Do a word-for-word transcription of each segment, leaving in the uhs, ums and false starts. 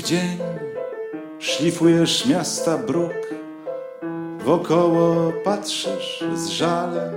dzień szlifujesz miasta bruk, wokoło patrzysz z żalem.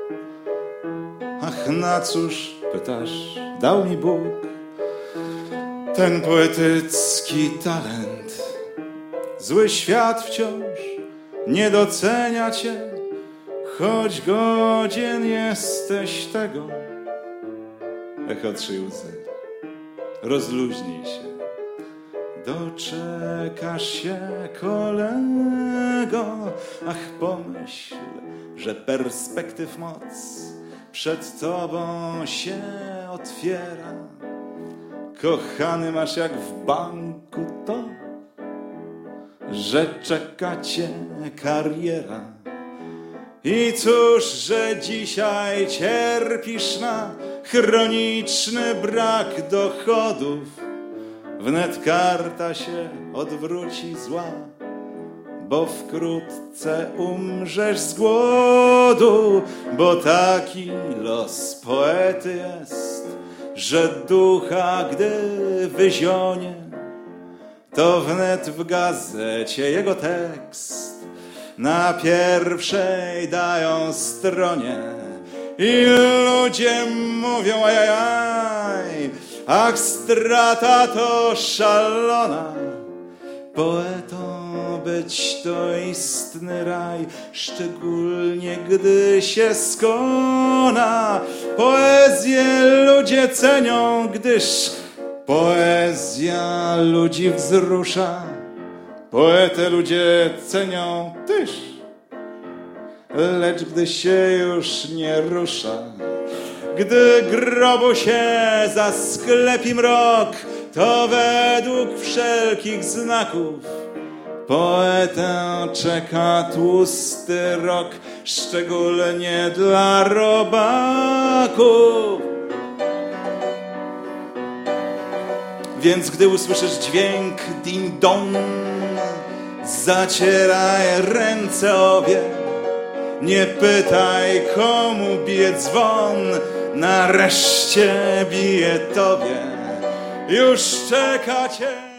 Ach, na cóż, pytasz, dał mi Bóg ten poetycki talent. Zły świat wciąż nie docenia cię, choć godzien jesteś tego. Echo trzy łzy, rozluźnij się, doczekasz się, kolego. Ach, pomyśl, że perspektyw moc przed tobą się otwiera. Kochany, masz jak w banku to, że czeka cię kariera. I cóż, że dzisiaj cierpisz na chroniczny brak dochodów. Wnet karta się odwróci zła, bo wkrótce umrzesz z głodu. Bo taki los poety jest, że ducha gdy wyzionie, to wnet w gazecie jego tekst na pierwszej dają stronie. I ludzie mówią ajajaj, ach, strata to szalona. Poetą być to istny raj, szczególnie gdy się skona. Poezję ludzie cenią, gdyż poezja ludzi wzrusza. Poetę ludzie cenią też, lecz gdy się już nie rusza, gdy grobu się zasklepi mrok, to według wszelkich znaków poetę czeka tłusty rok, szczególnie dla robaków. Więc gdy usłyszysz dźwięk ding-dong, zacieraj ręce obie. Nie pytaj, komu bije dzwon, nareszcie bije tobie. Już czeka cię